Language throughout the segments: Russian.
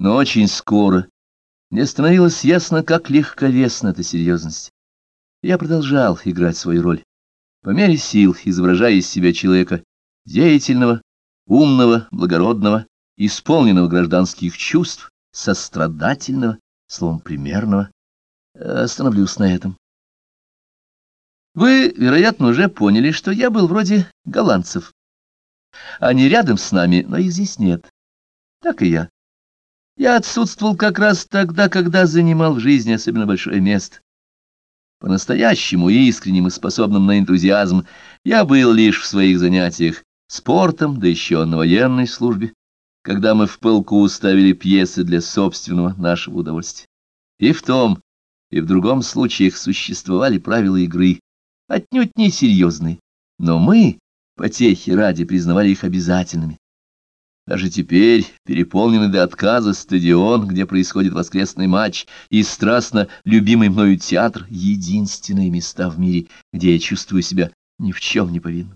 Но очень скоро мне становилось ясно, как легковесна эта серьезность. Я продолжал играть свою роль, по мере сил изображая из себя человека деятельного, умного, благородного, исполненного гражданских чувств, сострадательного, словом, примерного. Остановлюсь на этом. Вы, вероятно, уже поняли, что я был вроде голландцев. Они рядом с нами, но их здесь нет. Так и я. Я отсутствовал как раз тогда, когда занимал в жизни особенно большое место. По-настоящему искренним и способным на энтузиазм я был лишь в своих занятиях спортом, да еще на военной службе, когда мы в полку ставили пьесы для собственного нашего удовольствия. И в том, и в другом случаях существовали правила игры, отнюдь не серьезные, но мы, потехи ради, признавали их обязательными. Даже теперь, переполненный до отказа стадион, где происходит воскресный матч, и страстно любимый мною театр — единственные места в мире, где я чувствую себя ни в чем не повинным.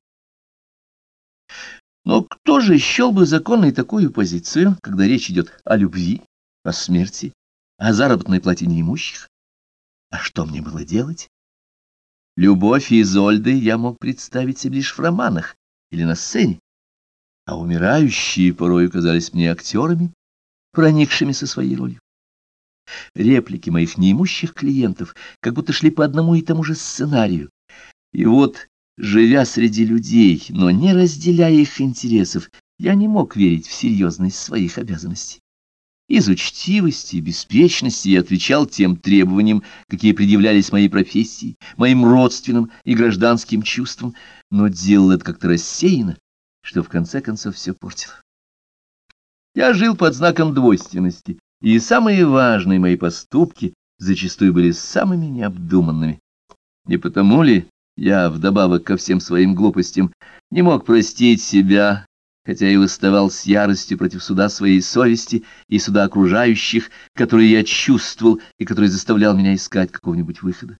Но кто же счел бы законной такую позицию, когда речь идет о любви, о смерти, о заработной плате неимущих? А что мне было делать? Любовь Изольды я мог представить себе лишь в романах или на сцене, а умирающие порою казались мне актерами, проникшими со своей ролью. Реплики моих неимущих клиентов как будто шли по одному и тому же сценарию. И вот, живя среди людей, но не разделяя их интересов, я не мог верить в серьезность своих обязанностей. Из учтивости и беспечности я отвечал тем требованиям, какие предъявлялись моей профессии, моим родственным и гражданским чувствам, но делал это как-то рассеянно, что в конце концов все портило. Я жил под знаком двойственности, и самые важные мои поступки зачастую были самыми необдуманными. Не потому ли я, вдобавок ко всем своим глупостям, не мог простить себя, хотя и восставал с яростью против суда своей совести и суда окружающих, которые я чувствовал и который заставлял меня искать какого-нибудь выхода?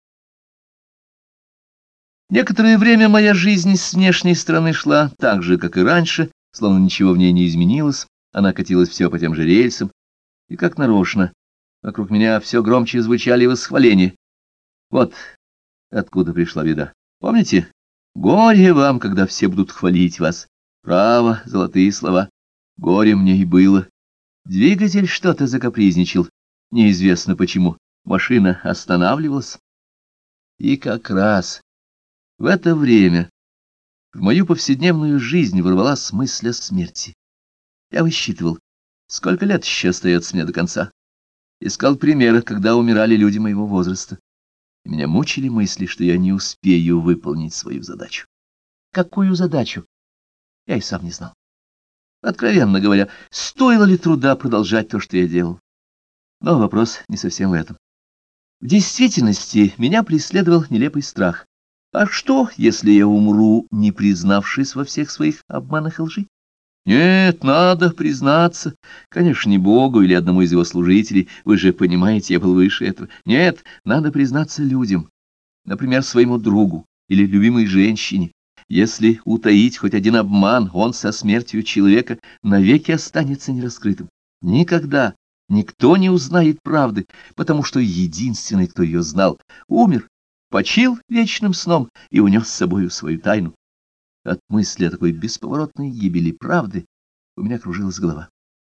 Некоторое время моя жизнь с внешней стороны шла так же, как и раньше, словно ничего в ней не изменилось, она катилась все по тем же рельсам, и как нарочно вокруг меня все громче звучали восхваления. Вот откуда пришла беда. Помните? Горе вам, когда все будут хвалить вас. Право, золотые слова. Горе мне и было. Двигатель что-то закапризничал. Неизвестно почему. Машина останавливалась. И как раз в это время в мою повседневную жизнь ворвалась мысль о смерти. Я высчитывал, сколько лет еще остается мне до конца. Искал примеры, когда умирали люди моего возраста. И меня мучили мысли, что я не успею выполнить свою задачу. Какую задачу? Я и сам не знал. Откровенно говоря, стоило ли труда продолжать то, что я делал? Но вопрос не совсем в этом. В действительности меня преследовал нелепый страх. А что, если я умру, не признавшись во всех своих обманах и лжи? Нет, надо признаться. Конечно, не Богу или одному из его служителей. Вы же понимаете, я был выше этого. Нет, надо признаться людям. Например, своему другу или любимой женщине. Если утаить хоть один обман, он со смертью человека навеки останется нераскрытым. Никогда никто не узнает правды, потому что единственный, кто ее знал, умер, почил вечным сном и унес с собою свою тайну. От мысли о такой бесповоротной гибели правды у меня кружилась голова.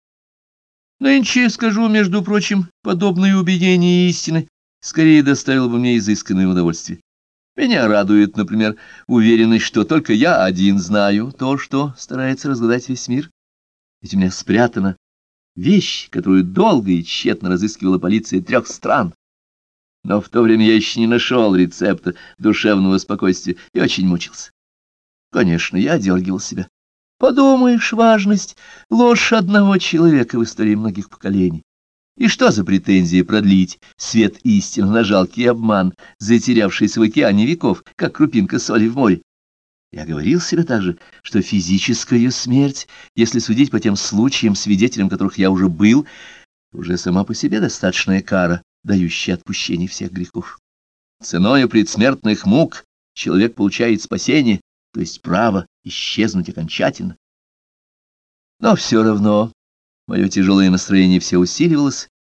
Нынче, скажу, между прочим, подобное убедение истины скорее доставило бы мне изысканное удовольствие. Меня радует, например, уверенность, что только я один знаю то, что старается разгадать весь мир. Ведь у меня спрятана вещь, которую долго и тщетно разыскивала полиция 3 стран. Но в то время я еще не нашел рецепта душевного спокойствия и очень мучился. Конечно, я одергивал себя. Подумаешь, важность, ложь одного человека в истории многих поколений. И что за претензии продлить свет истины на жалкий обман, затерявшийся в океане веков, как крупинка соли в море? Я говорил себе также, что физическая смерть, если судить по тем случаям, свидетелем которых я уже был, уже сама по себе достаточная кара, дающая отпущение всех грехов. Ценою предсмертных мук человек получает спасение, то есть право исчезнуть окончательно. Но все равно Мое тяжелое настроение все усиливалось,